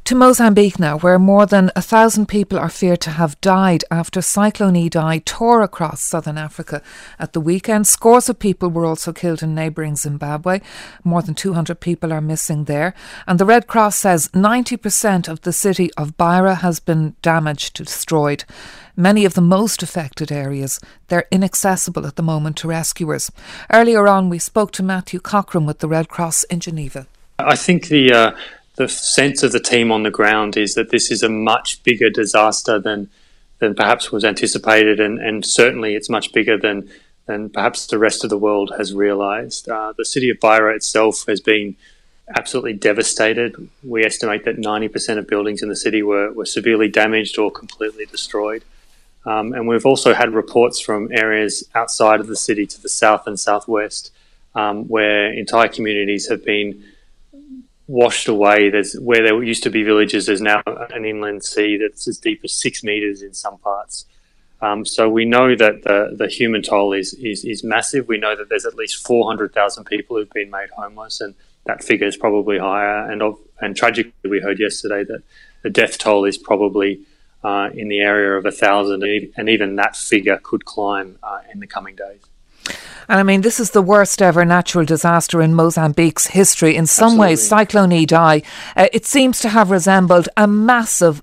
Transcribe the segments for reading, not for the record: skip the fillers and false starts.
To Mozambique now, where more than 1,000 people are feared to have died after Cyclone Idai tore across southern Africa at the weekend. Scores of people were also killed in neighbouring Zimbabwe. More than 200 people are missing there. And the Red Cross says 90% of the city of Beira has been damaged, destroyed. Many of the most affected areas, they're inaccessible at the moment to rescuers. Earlier on, we spoke to Matthew Cochrane with the Red Cross in Geneva. I think the sense of the team on the ground is that this is a much bigger disaster than perhaps was anticipated, and certainly it's much bigger than perhaps the rest of the world has realised. The city of Beira itself has been absolutely devastated. We estimate that 90% of buildings in the city were severely damaged or completely destroyed. And we've also had reports from areas outside of the city to the south and southwest where entire communities have been washed away. Where there used to be villages, there's now an inland sea that's as deep as 6 metres in some parts. So we know that the human toll is massive. We know that there's at least 400,000 people who've been made homeless, and that figure is probably higher. And tragically, we heard yesterday that the death toll is probably in the area of 1,000, and even that figure could climb in the coming days. And I mean, this is the worst ever natural disaster in Mozambique's history. In some Absolutely. ways, Cyclone Idai, it seems to have resembled a massive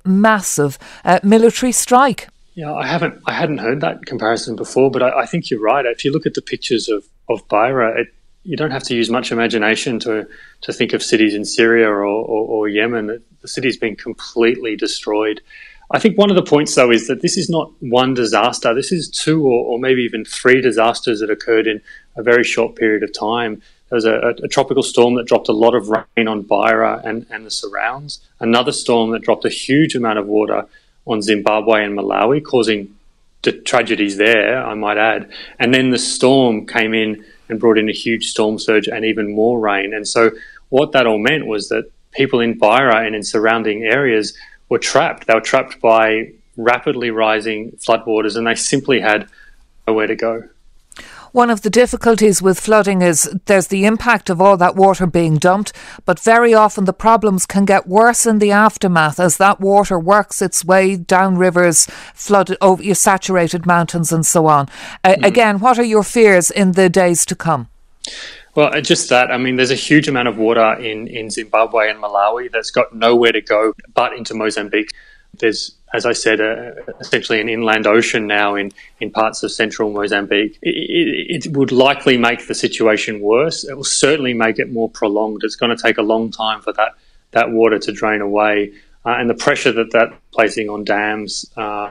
military strike. Yeah, I hadn't heard that comparison before, but I think you're right. If you look at the pictures of Beira, you don't have to use much imagination to think of cities in Syria or Yemen. The city's been completely destroyed. I think one of the points, though, is that this is not one disaster. This is two or maybe even three disasters that occurred in a very short period of time. There was a tropical storm that dropped a lot of rain on Beira and the surrounds. Another storm that dropped a huge amount of water on Zimbabwe and Malawi, causing tragedies there, I might add. And then the storm came in and brought in a huge storm surge and even more rain. And so what that all meant was that people in Beira and in surrounding areas were trapped. They were trapped by rapidly rising floodwaters, and they simply had nowhere to go. One of the difficulties with flooding is there's the impact of all that water being dumped, but very often the problems can get worse in the aftermath as that water works its way down rivers, flooded over your saturated mountains and so on. Again, what are your fears in the days to come? Well, just that. I mean, there's a huge amount of water in Zimbabwe and Malawi that's got nowhere to go but into Mozambique. There's, as I said, essentially an inland ocean now in parts of central Mozambique. It would likely make the situation worse. It will certainly make it more prolonged. It's going to take a long time for that water to drain away. And the pressure that placing on dams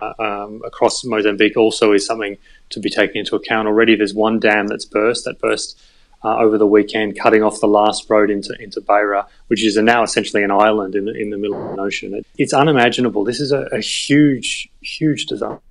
across Mozambique also is something to be taken into account. Already there's one dam that burst over the weekend, cutting off the last road into Beira, which is now essentially an island in the middle of an ocean. It's unimaginable. This is a huge, huge disaster.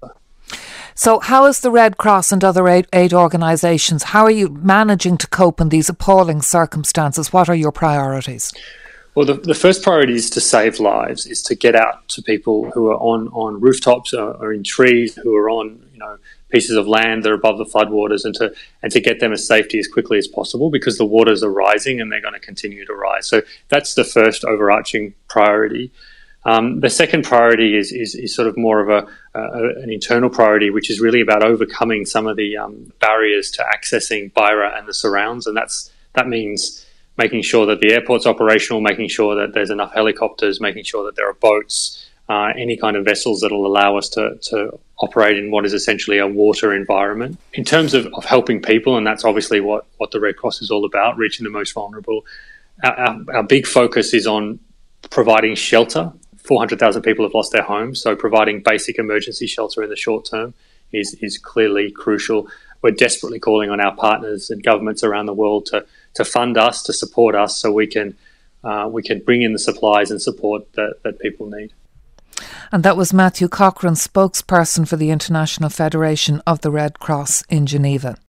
So how is the Red Cross and other aid organisations, how are you managing to cope in these appalling circumstances? What are your priorities? Well, the first priority is to save lives, is to get out to people who are on rooftops or in trees, who are on pieces of land that are above the floodwaters, and to get them as safety as quickly as possible, because the waters are rising and they're going to continue to rise. So that's the first overarching priority. The second priority is sort of more of an internal priority, which is really about overcoming some of the barriers to accessing Beira and the surrounds, and that means making sure that the airport's operational, making sure that there's enough helicopters, making sure that there are boats, any kind of vessels that will allow us to operate in what is essentially a water environment. In terms of helping people, and that's obviously what the Red Cross is all about, reaching the most vulnerable, our big focus is on providing shelter. 400,000 people have lost their homes, so providing basic emergency shelter in the short term is clearly crucial. We're desperately calling on our partners and governments around the world to fund us, to support us, so we can bring in the supplies and support that people need. And that was Matthew Cochrane, spokesperson for the International Federation of the Red Cross in Geneva.